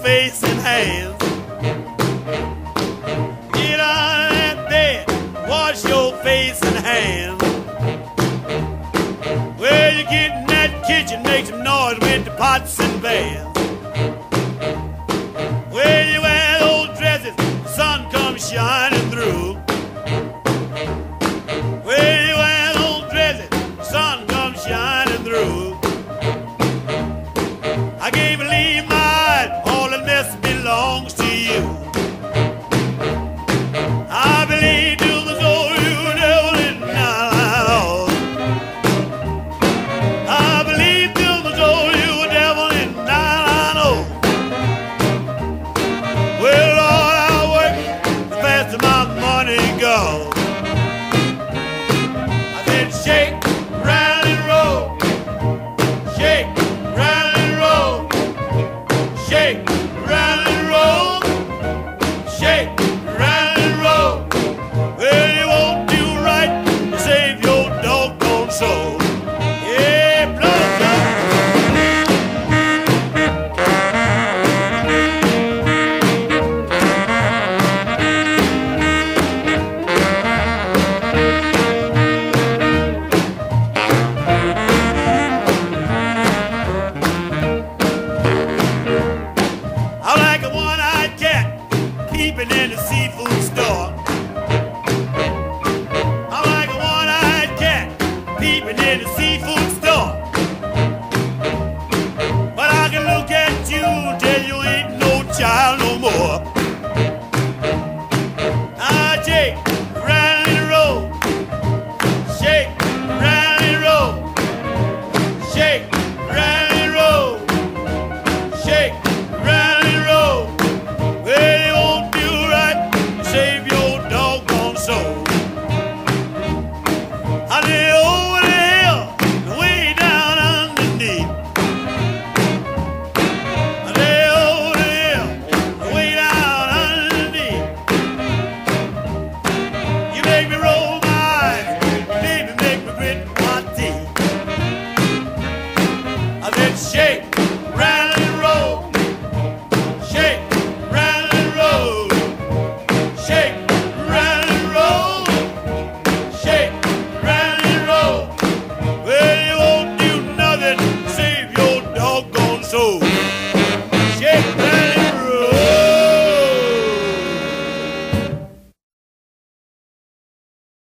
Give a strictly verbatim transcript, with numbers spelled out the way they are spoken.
face and hands. Get out of that bed, wash your face and hands. Well, you get in that kitchen, make some noise with the pots and pans. Well, you wear those dresses, the sun comes shining through. Well, you wear those dresses, the sun comes shining through. I can't believe my eyes, all that mess belongs to you. I believe to the soul you devil in my Lord. I believe to the soul you devil in my Lord. Well, Lord, I work the faster my money goes. I said shake.